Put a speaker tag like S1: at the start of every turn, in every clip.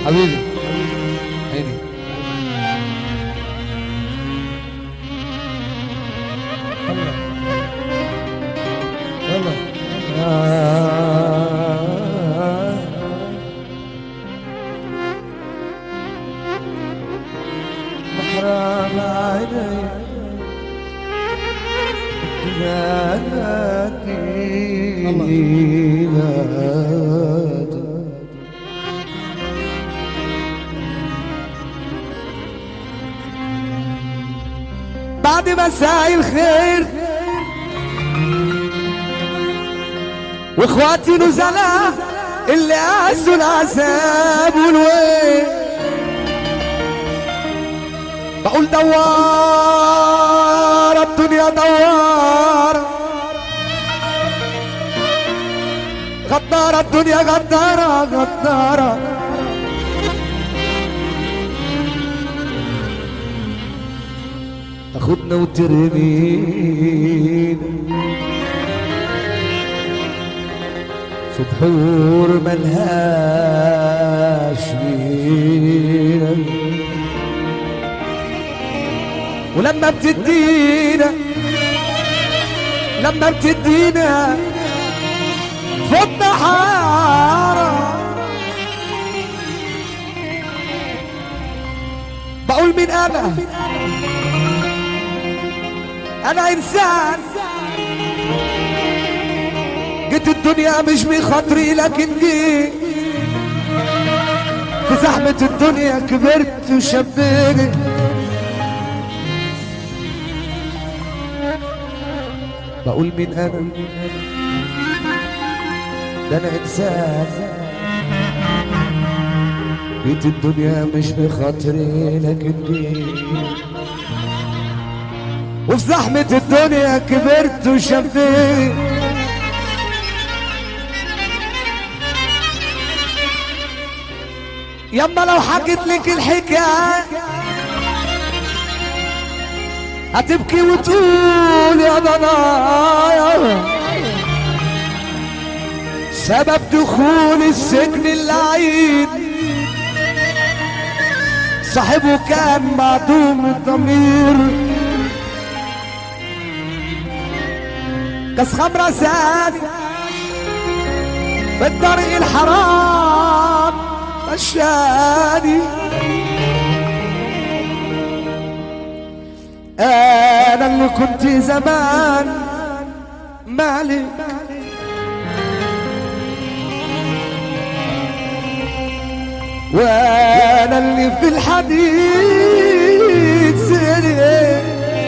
S1: حبيبي عيني. يلا محرم عيني بعد مساء الخير واخواتي نزلاء اللي قاسوا العذاب والويل، بقول دوار الدنيا دوار، غدارة الدنيا غدارة غدارة، تاخدنا وترمينا في بحور ملهاش مينا، ولما بتدينا فضنا حارة، بقول مين أنا إنسان جيت الدنيا مش بخاطري، لكن جيت في زحمة الدنيا كبرت وشبيت، بقول مين أنا ده أنا إنسان جيت الدنيا مش بخاطري، لكن جيت وفي زحمة الدنيا كبرت وشبيت، يما لو حكيت لك الحكاية هتبكي وتقول يا ضنايا، سبب دخول السجن اللعين صاحبه كان معدوم الضمير، كاس خمرة زاد في الطريق الحرام مشاني، انا اللي كنت زمان مالك وانا اللي في الحديد سري،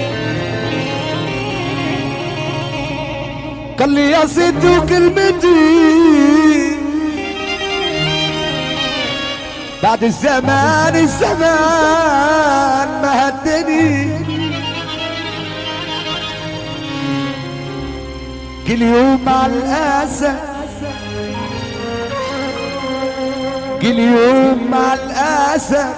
S1: قال لي يا ست وكلمتي بعد الزمان ما هدني، كل يوم مع الأسى كل يوم مع الأسى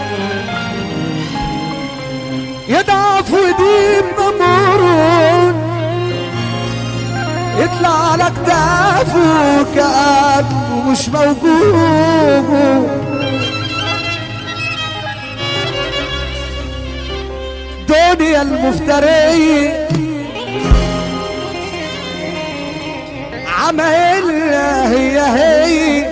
S1: يضعف وديم نمرون، يطلع على كتافه كأنه مش موجود، دنيا المفترية عمايلها هي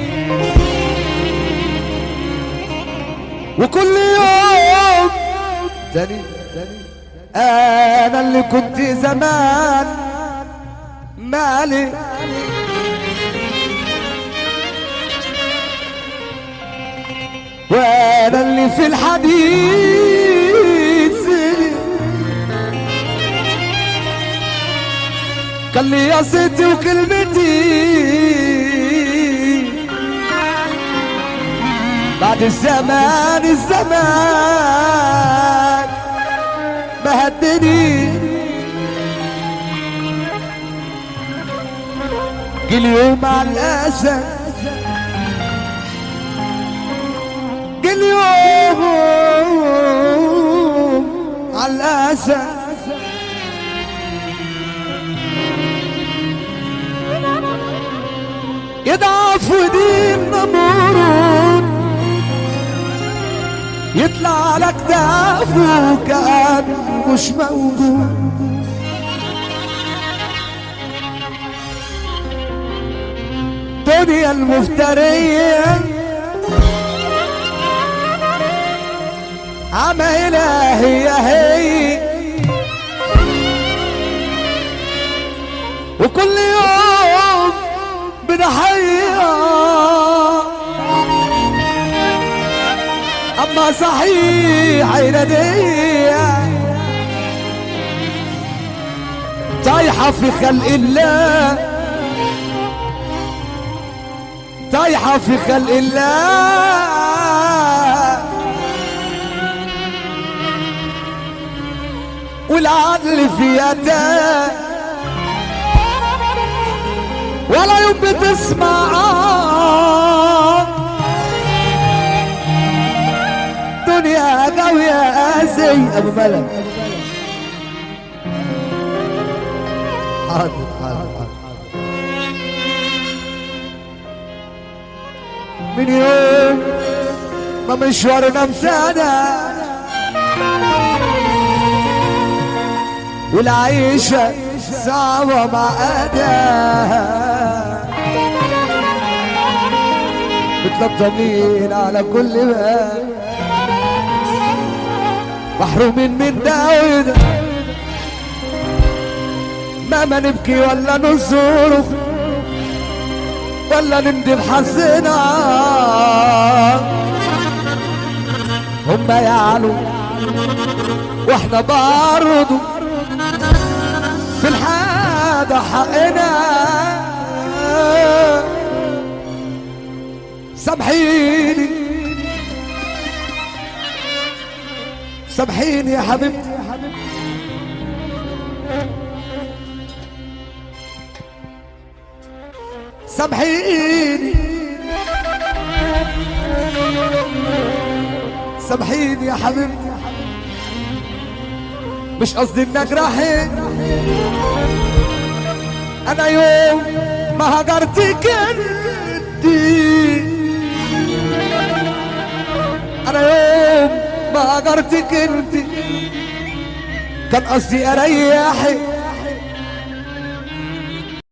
S1: وكل يوم تاني انا اللي كنت زمان مالي وانا اللي في الحديث قال لي يا ستي وكلمتي بعد الزمان ما هدني، كل يوم مع الأسى كل يوم على الأسى يضعف ودين نمرون، يطلع على كتافه كأنه مش موجود. دنيا المفترية عمايلها هي وكل يوم بنحيا، اما صحيح عينادية طايحة في خلق الله، طايحة في خلق الله، والعدل في يداه ولا يوم بتسمع. دنيا قوية قاسي ابو ملك. حاضر حاضر. من يوم ما مشوارنا امتدى والعيشة صعبة معقدة، متلطمين على كل باب، محرومين من ده وده، ما نبكي ولا نصرخ ولا نندم حزنا. هم يعلوا واحنا برضو في الحادة حقنا. سامحيني سامحيني يا حبيبتي، سامحيني سامحيني يا حبيبتي، مش قصدي انك اجرحك. انا يوم ما هجرتك انتي، انا يوم ما هجرتك انتي كان قصدي اريحك،